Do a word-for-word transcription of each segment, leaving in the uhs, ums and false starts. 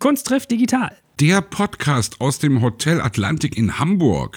Kunst trifft digital. Der Podcast aus dem Hotel Atlantik in Hamburg.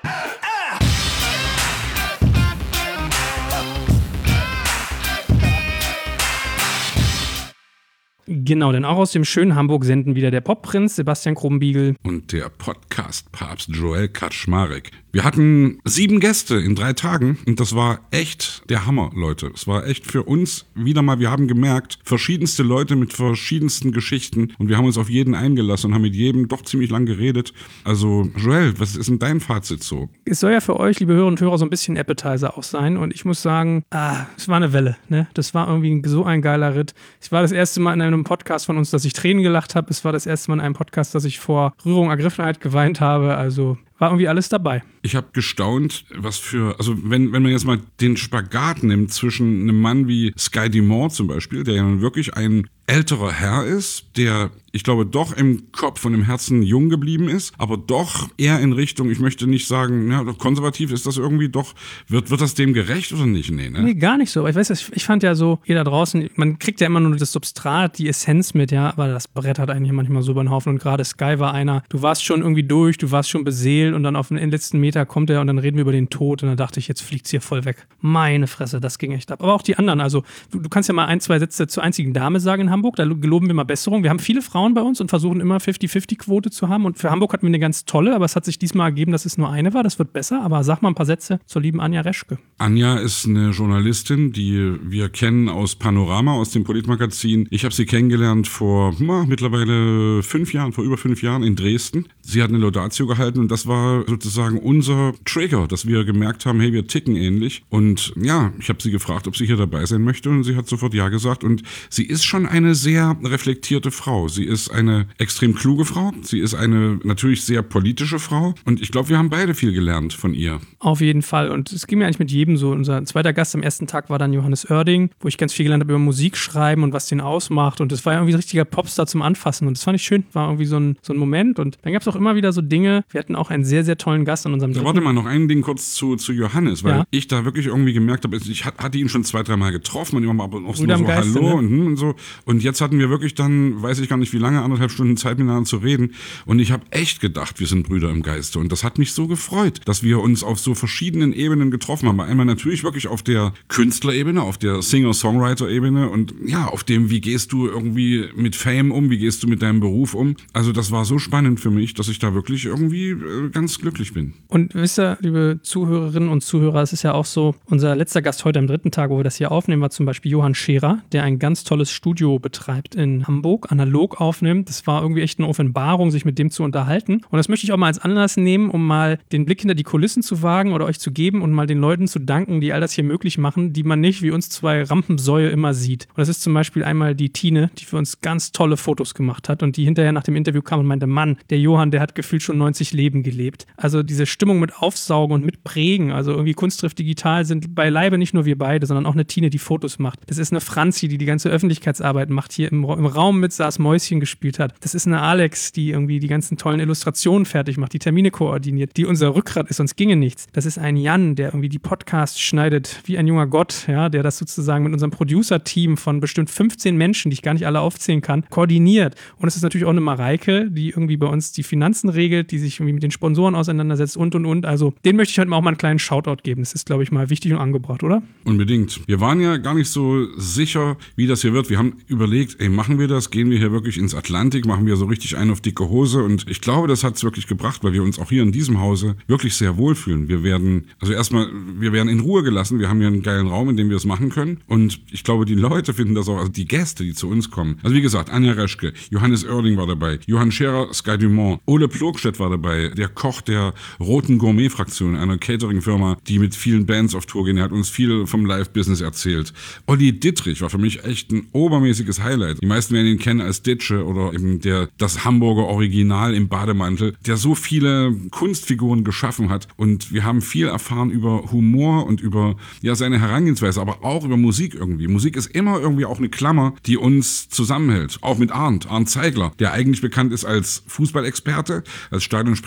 Genau, denn auch aus dem schönen Hamburg senden wieder der Popprinz Sebastian Krumbiegel und der Podcast-Papst Joel Kaczmarek. Wir hatten sieben Gäste in drei Tagen und das war echt der Hammer, Leute. Es war echt für uns wieder mal, wir haben gemerkt, verschiedenste Leute mit verschiedensten Geschichten und wir haben uns auf jeden eingelassen und haben mit jedem doch ziemlich lang geredet. Also Joel, was ist denn dein Fazit so? Es soll ja für euch, liebe Hörerinnen und Hörer, so ein bisschen Appetizer auch sein und ich muss sagen, ah, es war eine Welle, ne? Das war irgendwie so ein geiler Ritt. Es war das erste Mal in einem Podcast von uns, dass ich Tränen gelacht habe. Es war das erste Mal in einem Podcast, dass ich vor Rührung, Ergriffenheit geweint habe. Also war irgendwie alles dabei. Ich habe gestaunt, was für, also wenn, wenn man jetzt mal den Spagat nimmt zwischen einem Mann wie Sky Dumont zum Beispiel, der ja nun wirklich ein älterer Herr ist, der, ich glaube, doch im Kopf und im Herzen jung geblieben ist, aber doch eher in Richtung, ich möchte nicht sagen, ja, konservativ ist das irgendwie doch, wird, wird das dem gerecht oder nicht? Nee, ne? Nee, gar nicht so. Ich weiß, ich fand ja so, ihr da draußen, man kriegt ja immer nur das Substrat, die Essenz mit, ja, aber das Brett hat eigentlich manchmal so über den Haufen und gerade Sky war einer, du warst schon irgendwie durch, du warst schon beseelt und dann auf den letzten Meter kommt er und dann reden wir über den Tod und dann dachte ich, jetzt fliegt's hier voll weg. Meine Fresse, das ging echt ab. Aber auch die anderen, also du, du kannst ja mal ein, zwei Sätze zur einzigen Dame sagen in Hamburg. Da geloben wir mal Besserung. Wir haben viele Frauen bei uns und versuchen immer fünfzig-fünfzig-Quote zu haben. Und für Hamburg hatten wir eine ganz tolle, aber es hat sich diesmal ergeben, dass es nur eine war. Das wird besser. Aber sag mal ein paar Sätze zur lieben Anja Reschke. Anja ist eine Journalistin, die wir kennen aus Panorama, aus dem Politmagazin. Ich habe sie kennengelernt vor na, mittlerweile fünf Jahren, vor über fünf Jahren in Dresden. Sie hat eine Laudatio gehalten und das war sozusagen unser Trigger, dass wir gemerkt haben, hey, wir ticken ähnlich. Und ja, ich habe sie gefragt, ob sie hier dabei sein möchte und sie hat sofort ja gesagt. Und sie ist schon eine sehr reflektierte Frau. Sie ist eine extrem kluge Frau. Sie ist eine natürlich sehr politische Frau. Und ich glaube, wir haben beide viel gelernt von ihr. Auf jeden Fall. Und es ging mir eigentlich mit jedem so. Unser zweiter Gast am ersten Tag war dann Johannes Oerding, wo ich ganz viel gelernt habe über Musik schreiben und was den ausmacht. Und das war irgendwie ein richtiger Popstar zum Anfassen. Und das fand ich schön. War irgendwie so ein, so ein Moment. Und dann gab es auch immer wieder so Dinge. Wir hatten auch einen sehr, sehr tollen Gast an unserem ja, warte mal, noch ein Ding kurz zu, zu Johannes, weil ja. ich da wirklich irgendwie gemerkt habe, ich hatte ihn schon zwei, dreimal getroffen und immer mal auch so, so Geiste, Hallo ne? und, und so. Und jetzt hatten wir wirklich dann, weiß ich gar nicht wie lange, anderthalb Stunden Zeit miteinander zu reden. Und ich habe echt gedacht, wir sind Brüder im Geiste. Und das hat mich so gefreut, dass wir uns auf so verschiedenen Ebenen getroffen haben. Einmal natürlich wirklich auf der Künstlerebene, auf der Singer-Songwriter-Ebene und ja, auf dem, wie gehst du irgendwie mit Fame um, wie gehst du mit deinem Beruf um. Also das war so spannend für mich, dass ich da wirklich irgendwie äh, ganz glücklich bin. Und wisst ihr, liebe Zuhörerinnen und Zuhörer, es ist ja auch so, unser letzter Gast heute am dritten Tag, wo wir das hier aufnehmen, war zum Beispiel Johann Scherer, der ein ganz tolles Studio betreibt in Hamburg, analog aufnimmt. Das war irgendwie echt eine Offenbarung, sich mit dem zu unterhalten. Und das möchte ich auch mal als Anlass nehmen, um mal den Blick hinter die Kulissen zu wagen oder euch zu geben und mal den Leuten zu danken, die all das hier möglich machen, die man nicht wie uns zwei Rampensäue immer sieht. Und das ist zum Beispiel einmal die Tine, die für uns ganz tolle Fotos gemacht hat und die hinterher nach dem Interview kam und meinte, Mann, der Johann, der hat gefühlt schon neunzig Leben gelebt. Also diese Stimmung mit Aufsaugen und mit Prägen, also irgendwie Kunst trifft digital, sind beileibe nicht nur wir beide, sondern auch eine Tine, die Fotos macht. Das ist eine Franzi, die die ganze Öffentlichkeitsarbeit macht, hier im, im Raum mit saß, Mäuschen gespielt hat. Das ist eine Alex, die irgendwie die ganzen tollen Illustrationen fertig macht, die Termine koordiniert, die unser Rückgrat ist, sonst ginge nichts. Das ist ein Jan, der irgendwie die Podcasts schneidet, wie ein junger Gott, ja, der das sozusagen mit unserem Producer-Team von bestimmt fünfzehn Menschen, die ich gar nicht alle aufzählen kann, koordiniert. Und es ist natürlich auch eine Mareike, die irgendwie bei uns die Finanzen regelt, die sich irgendwie mit den Sponsoren auseinandersetzt und, und, und. Also den möchte ich heute mal auch mal einen kleinen Shoutout geben. Das ist, glaube ich, mal wichtig und angebracht, oder? Unbedingt. Wir waren ja gar nicht so sicher, wie das hier wird. Wir haben überlegt, ey, machen wir das? Gehen wir hier wirklich ins Atlantik? Machen wir so richtig einen auf dicke Hose? Und ich glaube, das hat es wirklich gebracht, weil wir uns auch hier in diesem Hause wirklich sehr wohlfühlen. Wir werden, also erstmal, wir werden in Ruhe gelassen. Wir haben hier einen geilen Raum, in dem wir es machen können. Und ich glaube, die Leute finden das auch, also die Gäste, die zu uns kommen. Also wie gesagt, Anja Reschke, Johannes Oerding war dabei, Johann Scherer, Sky Dumont, Ole Plogstedt war dabei, der Koch der Roten Gourmet-Fraktion, einer Catering-Firma, die mit vielen Bands auf Tour gehen. Er hat uns viel vom Live-Business erzählt. Olli Dittrich war für mich echt ein obermäßiges Highlight. Die meisten werden ihn kennen als Ditsche oder eben der, das Hamburger Original im Bademantel, der so viele Kunstfiguren geschaffen hat. Und wir haben viel erfahren über Humor und über ja, seine Herangehensweise, aber auch über Musik irgendwie. Musik ist immer irgendwie auch eine Klammer, die uns zusammenhält. Auch mit Arndt, Arndt Zeigler, der eigentlich bekannt ist als Fußballexperte, als Stadionsprecher von Werder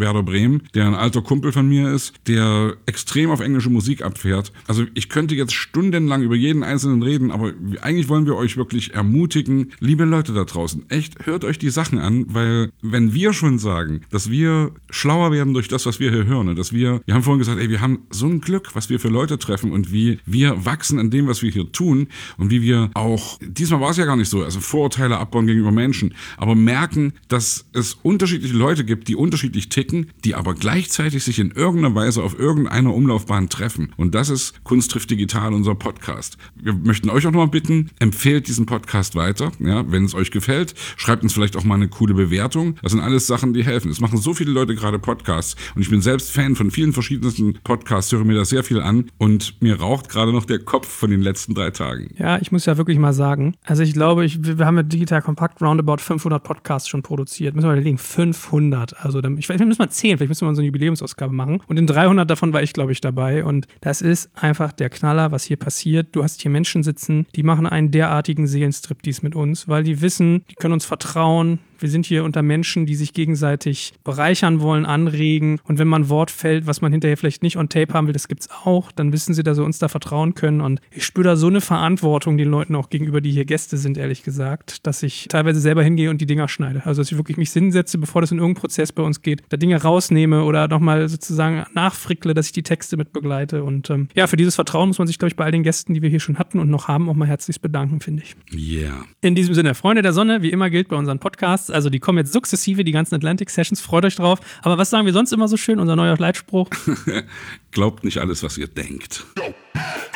Werder Bremen, der ein alter Kumpel von mir ist, der extrem auf englische Musik abfährt. Also ich könnte jetzt stundenlang über jeden Einzelnen reden, aber eigentlich wollen wir euch wirklich ermutigen, liebe Leute da draußen, echt, hört euch die Sachen an, weil wenn wir schon sagen, dass wir schlauer werden durch das, was wir hier hören und dass wir, wir haben vorhin gesagt, ey, wir haben so ein Glück, was wir für Leute treffen und wie wir wachsen an dem, was wir hier tun und wie wir auch, diesmal war es ja gar nicht so, also Vorurteile abbauen gegenüber Menschen, aber merken, dass es unterschiedliche Leute gibt, die unterschiedlich ticken, die aber gleichzeitig sich in irgendeiner Weise auf irgendeiner Umlaufbahn treffen. Und das ist Kunst trifft digital, unser Podcast. Wir möchten euch auch noch mal bitten, empfehlt diesen Podcast weiter, ja, wenn es euch gefällt. Schreibt uns vielleicht auch mal eine coole Bewertung. Das sind alles Sachen, die helfen. Es machen so viele Leute gerade Podcasts und ich bin selbst Fan von vielen verschiedensten Podcasts, höre mir da sehr viel an und mir raucht gerade noch der Kopf von den letzten drei Tagen. Ja, ich muss ja wirklich mal sagen, also ich glaube, ich, wir haben mit Digital Kompakt roundabout fünfhundert Podcasts schon produziert. Müssen wir überlegen, fünfhundert. Also ich weiß, wir müssen mal zählen, vielleicht müssen wir so eine Jubiläumsausgabe machen. Und in dreihundert davon war ich, glaube ich, dabei. Und das ist einfach der Knaller, was hier passiert. Du hast hier Menschen sitzen, die machen einen derartigen Seelenstriptease mit uns, weil die wissen, die können uns vertrauen. Wir sind hier unter Menschen, die sich gegenseitig bereichern wollen, anregen. Und wenn mal ein Wort fällt, was man hinterher vielleicht nicht on tape haben will, das gibt's auch, dann wissen sie, dass sie uns da vertrauen können. Und ich spüre da so eine Verantwortung den Leuten auch gegenüber, die hier Gäste sind, ehrlich gesagt, dass ich teilweise selber hingehe und die Dinger schneide. Also, dass ich wirklich mich hinsetze, bevor das in irgendeinen Prozess bei uns geht, da Dinge rausnehme oder nochmal sozusagen nachfrickle, dass ich die Texte mit begleite. Und ähm, ja, für dieses Vertrauen muss man sich, glaube ich, bei all den Gästen, die wir hier schon hatten und noch haben, auch mal herzlichst bedanken, finde ich. Yeah. In diesem Sinne, Freunde der Sonne, wie immer gilt bei unseren Podcasts, also die kommen jetzt sukzessive, die ganzen Atlantic-Sessions, freut euch drauf. Aber was sagen wir sonst immer so schön, unser neuer Leitspruch? Glaubt nicht alles, was ihr denkt. Go.